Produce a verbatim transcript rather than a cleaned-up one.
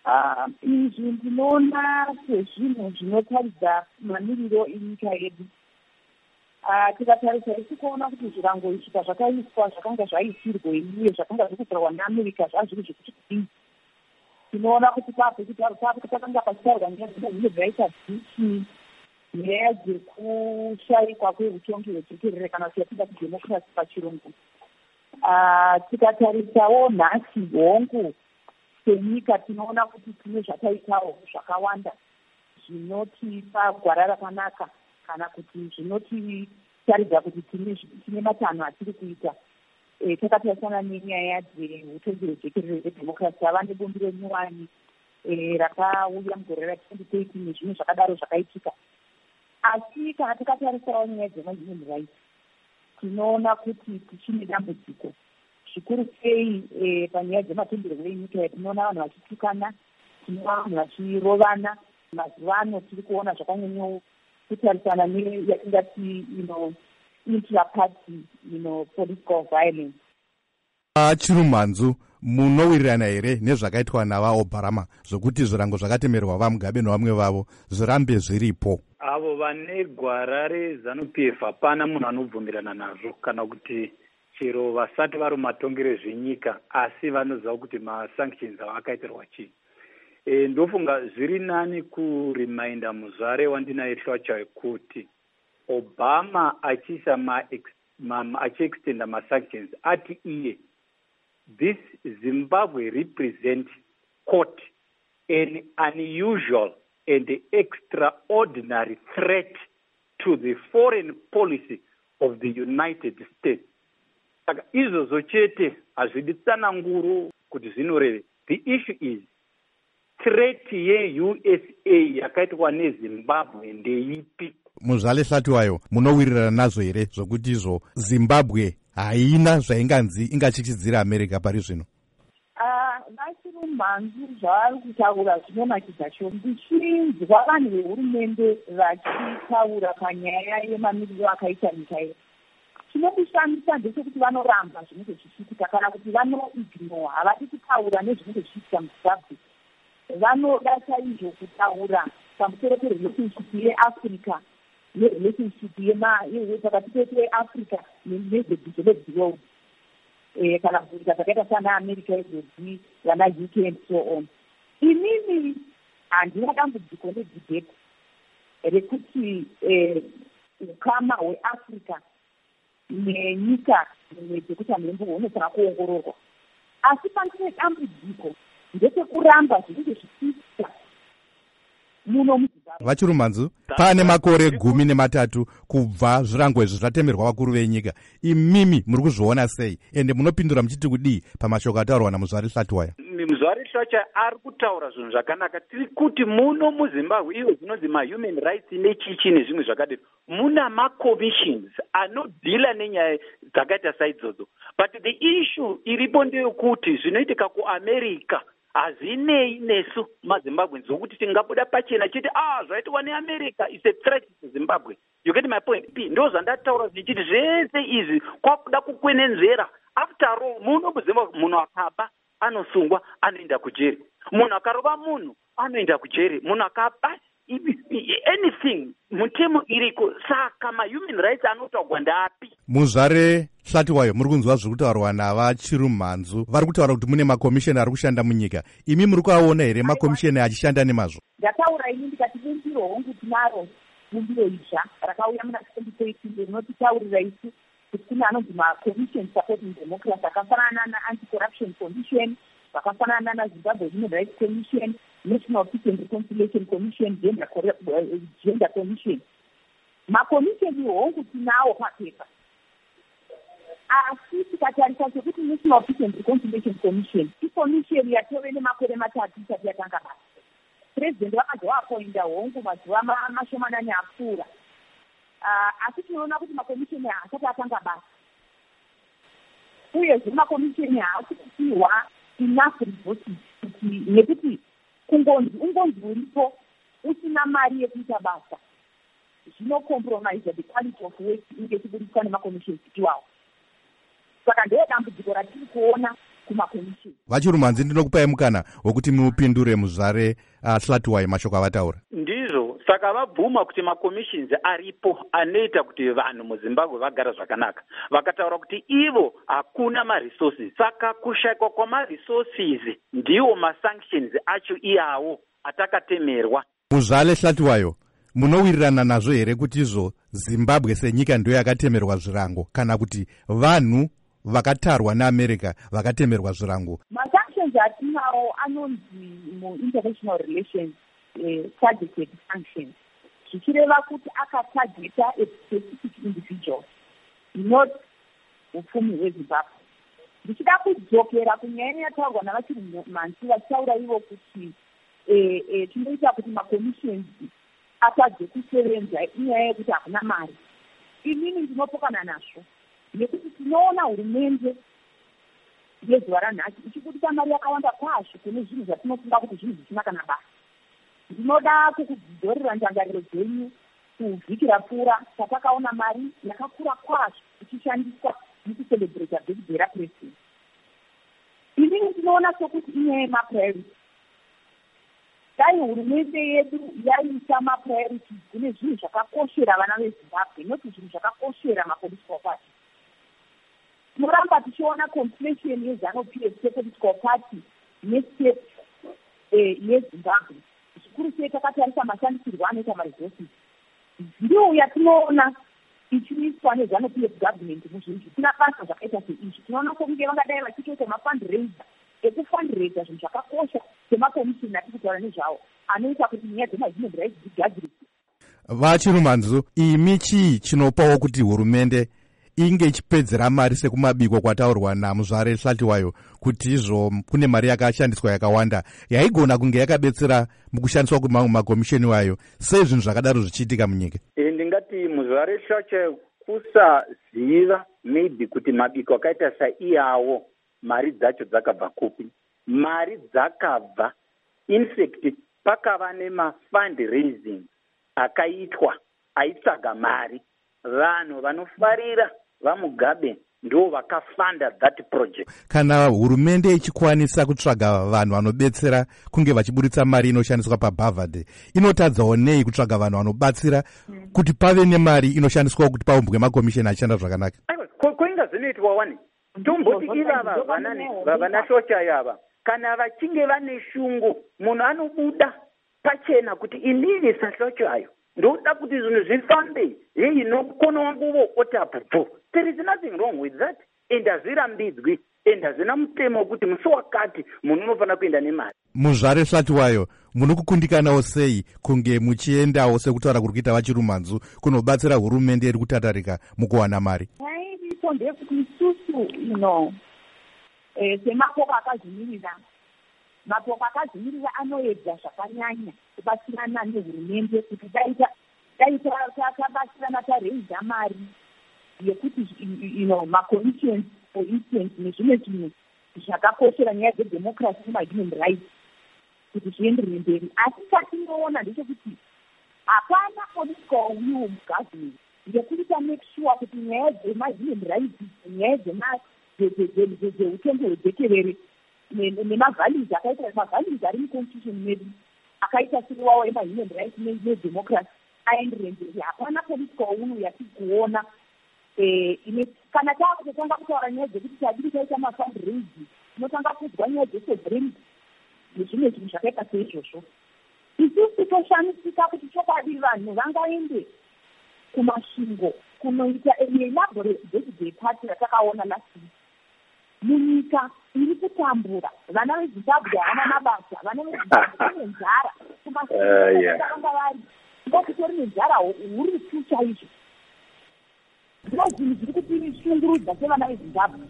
izvi ndinoona sezvinhu zvinotaridza mamiriro enyika yedu. Tikatarisa isi kuona kuti zvirango izvi pazvakaiswa zvakanga zvaitirwe uye zvakanga zvikutorwa neAmerica zvazviri zvekuti kudini. Tinoona kuti papo pakanga pachitaurwa nezvimwe zvaita dhichi nyaya dzekushayikwa kweutongi hwejekerere kana kuti yatida kudhemokirasi pachirungu. Tikatarisawo nhasi hongu senyika tinoona kuti tine zvataitawo zvakawanda zvinotipa gwara rakanaka kana kuti zvinotitaridza kuti tine matanho atiri kuita. Takatarisana nenyaya dzeutongi hwejekerere hwedhemokirasi ava nebumbiro nyuwani rakauya mugore ratwenty thirteen nezvimwe zvakadaro zvakaitika. Asi kana tikatarisawo nyaya dzemahuman rights tinoona kuti tichine dambudziko zvikuru sei panyaya dzematongerwo enyika. Tinoona vanhu vachitukana, tinoona vanhu vachirovana. Mazuva ano tiri kuona zvakanyanya kutarisana neyatingati intraparty political violence. Chirumhanzu, munowirirana here nezvakaitwa navaObama zvokuti zvirango zvakatemerwa vaMugabe nevamwe vavo zvirambe zviripo? Avo vane gwara reZANU-P F hapana munhu anobvumirana nazvo kana kuti chero vasati vari mumatongero zvenyika asi vanoziva kuti masanctions avo akaitirwa chii. E, ndofunga zviri nani kurimainda muzvare wandinaye Hlwacha kuti Obama achiisa achiextenda masanctions ati iye this Zimbabwe represent quote an unusual and extraordinary threat to the foreign policy of the United States. Saka izvozvo chete hazvidi tsananguro kuti zvinoreve. The issue is threat ye-U S A yakaitwa neZimbabwe ndeipi? Muzvale Hlatiwayo, munowirirana nazvo here zvokuti izvo Zimbabwe haina zvainganzi ingachichidzira America pari zvino? Vachirumhanzu zvavari kutaura zvinonakidza cho. Ndichinzwa vanhu vehurumende vachitaura panyaya yemamiriro akaita nyika yedu. Chinondishamisa ndechekuti vanoramba zvinenge zvichiitika kana kuti vanoignora, havadi kutaura nezvinenge zvichiitika muZimbabwe. Vanoda chaizvo kutaura pamusoro perelationship yeAfrica nerelationship pakati peAfrica nedeveloped world. Kana kuita zvakaita sana America izvozvi vana U K and so on. Inini handina dambudziko nedebate rekuti ukama hweAfrica nenyika dzimwe dzekuti mhembo hunofanira kuongororwa. Asi pandine dambudziko ndechekuramba zvinenge zvichiitika muno muZimbabwe. Vachirumhanzu, pane makore gumi nematatu kubva zvirango izvi zvatemerwa vakuru venyika. Imimi muri kuzviona sei ende munopindura muchiti kudii pamashoko ataurwa naMuzvare Hlatiwaya? Muzvare Hlatiwaya ari kutaura zvinhu zvakanaka. Tiri kuti muno muZimbabwe ivo zvinonzi mahuman rights nechichi nezvimwe zvakadero muna macommissions anodhila nenyaya dzakaita saidzodzo. But the issue iripo ndeyekuti zvinoitika kuAmerica hazinei nesu maZimbabwe zokuti tingabuda pachena chiti ah zvaitwa neAmerica is a threat to Zimbabwe. You get my point? Ndo zvandataura zvichiti zvese izvi kwakuda kukwenenzvera. After all, muno muZimbabwe munhu akaba anosungwa anoenda kujeri. Munhu akarova munhu anoenda kujeri. Munhu akaba anything mutemo iriko. Saka mahuman rights anotaurwa ndapi? Muzvare Hlatiwayo, muri kunzwa zviri kutaurwa navachirumhanzu vari kutaura kuti mune makomisheni ari kushanda munyika. Imi muri kuaona here makomisheni achishanda nemazvo? Ndataura ini ndikati bumbiro hongu tinaro bumbiro izva rakauya muna twenty thirteen rinotitaurira isu kuti kune anonzi macommission supporting democracy akafanana na-anti-corruption commission, vakafanana naZimbabwe Human Rights Commission, National Peace and Reconciliation Commission, Gender, uh, Gender Commission. Makomisheni hongu tinawo papepa. Asi tikatarisa sekuti National Peace and Reconciliation Commission ikomisheni yatove nemakore matatu isati yatanga basa. President wakazoapoinda hongu mazuva mashomanani apfuura. Asi tinoona kuti makomisheni haasati atanga basa. Uyezve makomisheni haasi kupiwa enough resources kuti nekuti kungonzi ungonzi uripo usina mari yekuita basa zvinokompromise the quality of work inenge ichiburitswa nemakomisheni iwawo. Saka ndiro dambudziko ratiri kuona kumakomishini. Vachirumanzi, ndinokupai mukana wokuti mupindure muzvare uh, Hlatwai mashoko avataura. Ndizvo saka vabvuma kuti makomishins aripo anoita kuti vanhu muZimbabwe vagara zvakanaka. Vakataura kuti ivo hakuna maresources, saka kushayikwa kwamaresources ndiwo masanctions acho iyawo atakatemerwa. Muzvale Hlatwayo, munowirirana nazvo here kuti izvo Zimbabwe senyika ndiyo yakatemerwa zvirango kana kuti vanhu vakatarwa neAmerica vakatemerwa zvirango? Masanctions atinawo anonzi mu-international relations eh, targeted sanctions. Zvichireva kuti akatargeta a specific individual, not upfumi hweZimbabwe. Ndichida kudzokera kunyanya yataurwa navachirumanzi vachitaura ivo kuti eh, eh, tinoita kuti makomishons atadze kusevenza inyaya yekuti hakuna mari. Inini ndinopokana nazvo nekuti tinoona hurumende yezuva ranhasi ichibudisa mari yakawanda kwazvo kune zvinhu zvatinofunga kuti zvinhu zvisina kana basa. Ndinoda kukudzorera ndangariro dzenyu kuvhikira pfuura patakaona mari yakakura kwazvo ichishandiswa mukucelebrata birthday rapresident. Inini ndinoona sokuti inyaya yemapriority. Dai hurumende yedu yaisa mapriority kune zvinhu zvakakoshera vana veZimbabwe, noti zvinhu zvakakoshera mapolitical party. Tinoramba tichiona conflation yeZANU-P F political party nestate yeZimbabwe. Zvikuru sei takatarisa mashandisirwo anoita maresources. Ndiyo yatinoona ichiiswa neZANU-P F government muzvinhu zvisina basa zvakaita seizvi. Tinoona sokunge vangadai vachitoita mafundraiser ekufundraiser zvinhu zvakakosha semakomishini atiri kutaura nezvawo anoita kuti nyaya dzemahuman rights dzigadziriswe. Vachirumanzu, imi chii chinopawo kuti hurumende inge ichipedzera mari sekumabiko kwataurwa naMuzvare Hlatwayo kuti izvo kune mari yakashandiswa yakawanda yaigona kunge yakabetsera mukushandiswa kwemamwe makomisheni wayo? Sei zvinhu zvakadaro zvichiitika munyika? E, ndingati Muzvare Hlatwayo kusaziva maybe kuti mabiko akaita saiyawo mari dzacho dzakabva kupi. Mari dzakabva in fact pakava nemafundraising akaitwa aitsaga mari. Vanhu vanofarira vaMugabe ndo vakafanda that project. Kana hurumende ichikwanisa kutsvaga vanhu vanobetsera kunge vachiburitsa mari inoshandiswa paBharvard, inotadzawo nei kutsvaga vanhu vanobatsira mm. kuti pave nemari inoshandiswa kuti paumbwe makomisheni achishanda zvakanaka? Kuinga zvinoitwa wani tomboti ivava vana Hlatwayo ava kana vachinge vane shungu, munhu anobuda pachena kuti inini saHlatwayo ndoda kuti zvinhu zvifambe. Hei nokona wanguvo otapupo. There is nothing wrong with that. And hazvirambidzwi and hazvina mutemo kuti musi wakati munhu unofanira kuenda nemari. Muzvare Hlatwayo, munokukundikanawo sei kunge muchiendawo sekutaura kuri kuita Vachirumanzu kunobatsira hurumende iri kutatarika mukuwana mari? Yairipo ndekuti isusu ino eh, semapoka akazvimirira, mapoka akazvimirira anoedza zvakanyanya kubatsirana nehurumende kuti daita daita tabatsirana tareisa mari yekuti you know makommissions for instance nezvimwe zvinhu zvakakoshera nyaya dzedemocracy nemahuman rights kuti zvienderere mberi. Asi chatinoona ndechekuti hapana political will mugovernment yekuita make sure kuti nyaya dzemahuman rights, nyaya dzeutongo hwedzekerere nemavalues akaita mavalues ari muconstitution medu akaita siriwawo emahuman rights nedemocracy aenderere mberi. Hapana political will yatiri kuona. Kana taakutotanga kutaura nyaya dzekuti tadiri taita mafundraising, tinotanga kudzwa nyaya dzesovereignty nezvimwe zvinhu zvakaita seizvozvo. Isusu toshamisika kuti chokwadi vanhu vangaende kumasvingo kunoita elaborate birthday party ratakaona last week. Munyika iri kutambura, vana veZimbabwe havana mabasa, vana veZimbabwe vane nzara kumasvingo vanga vari ndokutori nenzara huru tu chaizvo. Ndino zvinhu zviri kutishungurudza sevana veZimbabwe.